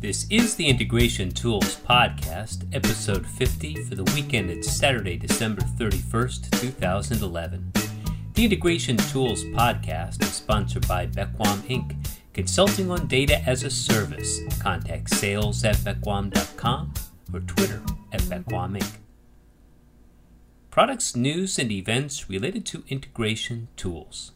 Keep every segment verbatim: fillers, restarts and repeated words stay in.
This is the Integration Tools Podcast, episode fifty for the weekend at Saturday, December thirty-first, two thousand eleven. The Integration Tools Podcast is sponsored by Bequam Incorporated, consulting on data as a service. Contact sales at bequam dot com or Twitter at Bequam Incorporated. Products, news, and events related to integration tools.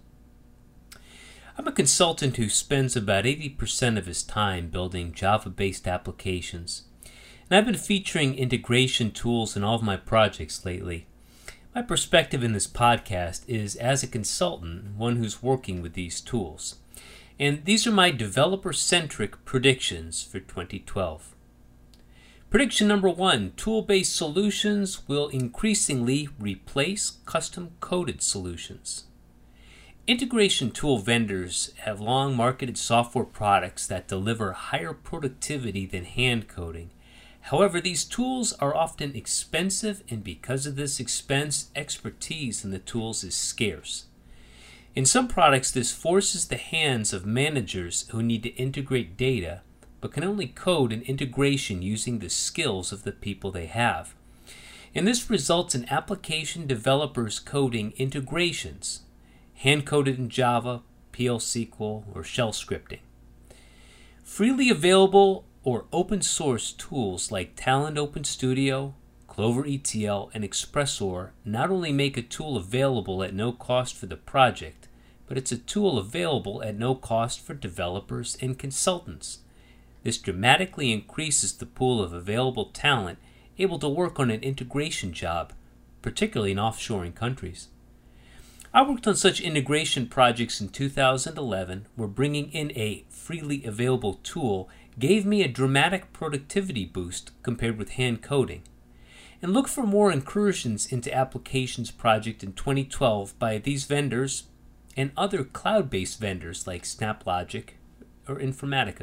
I'm a consultant who spends about eighty percent of his time building Java-based applications, and I've been featuring integration tools in all of my projects lately. My perspective in this podcast is as a consultant, one who's working with these tools, and these are my developer-centric predictions for twenty twelve. Prediction number one, tool-based solutions will increasingly replace custom-coded solutions. Integration tool vendors have long marketed software products that deliver higher productivity than hand coding. However, these tools are often expensive, and because of this expense, expertise in the tools is scarce. In some products, this forces the hands of managers who need to integrate data, but can only code an integration using the skills of the people they have. And this results in application developers coding integrations, hand-coded in Java, P L S Q L, or shell scripting. Freely available or open-source tools like Talend Open Studio, Clover E T L, and Expressor not only make a tool available at no cost for the project, but it's a tool available at no cost for developers and consultants. This dramatically increases the pool of available talent able to work on an integration job, particularly in offshoring countries. I worked on such integration projects in two thousand eleven where bringing in a freely available tool gave me a dramatic productivity boost compared with hand coding. And look for more incursions into applications project in twenty twelve by these vendors and other cloud-based vendors like SnapLogic or Informatica.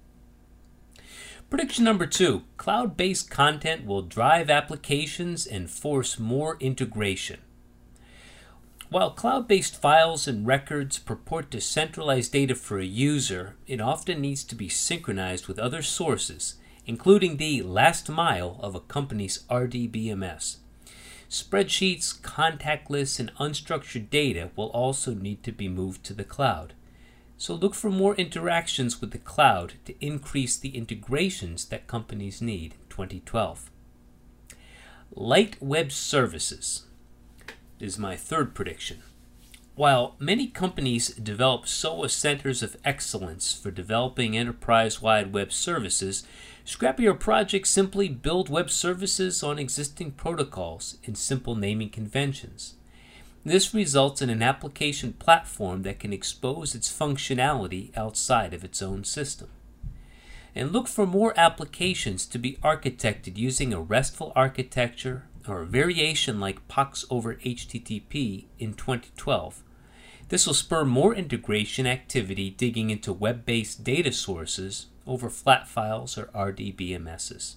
Prediction number two, cloud-based content will drive applications and force more integration. While cloud-based files and records purport to centralize data for a user, it often needs to be synchronized with other sources, including the last mile of a company's R D B M S. Spreadsheets, contact lists, and unstructured data will also need to be moved to the cloud. So look for more interactions with the cloud to increase the integrations that companies need in twenty twelve. Light web services is my third prediction. While many companies develop S O A centers of excellence for developing enterprise-wide web services, scrappier projects simply build web services on existing protocols and simple naming conventions. This results in an application platform that can expose its functionality outside of its own system. And look for more applications to be architected using a RESTful architecture or a variation like POX over H T T P in twenty twelve. This will spur more integration activity digging into web-based data sources over flat files or R D B M Ss.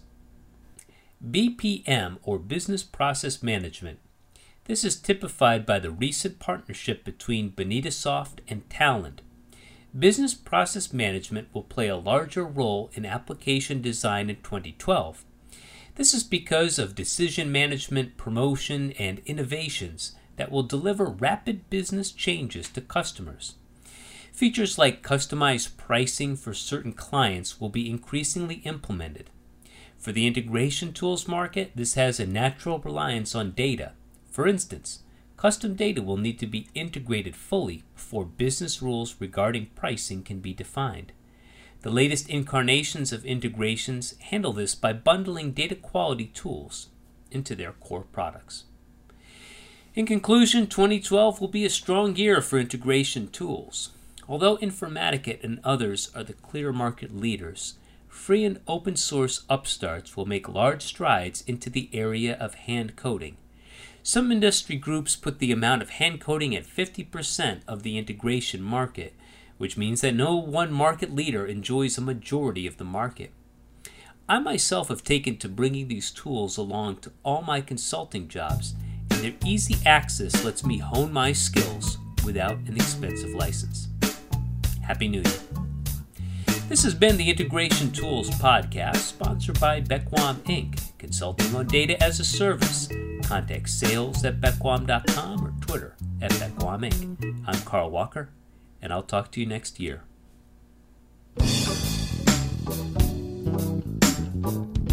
B P M, or Business Process Management. This is typified by the recent partnership between Bonitasoft and Talend. Business Process Management will play a larger role in application design in twenty twelve. This is because of decision management, promotion, and innovations that will deliver rapid business changes to customers. Features like customized pricing for certain clients will be increasingly implemented. For the integration tools market, this has a natural reliance on data. For instance, custom data will need to be integrated fully before business rules regarding pricing can be defined. The latest incarnations of integrations handle this by bundling data quality tools into their core products. In conclusion, twenty twelve will be a strong year for integration tools. Although Informatica and others are the clear market leaders, free and open source upstarts will make large strides into the area of hand coding. Some industry groups put the amount of hand coding at fifty percent of the integration market, which means that no one market leader enjoys a majority of the market. I myself have taken to bringing these tools along to all my consulting jobs, and their easy access lets me hone my skills without an expensive license. Happy New Year. This has been the Integration Tools Podcast, sponsored by Bequam Incorporated, consulting on data as a service. Contact sales at bequam dot com or Twitter at Bequam Incorporated. I'm Carl Walker, and I'll talk to you next year.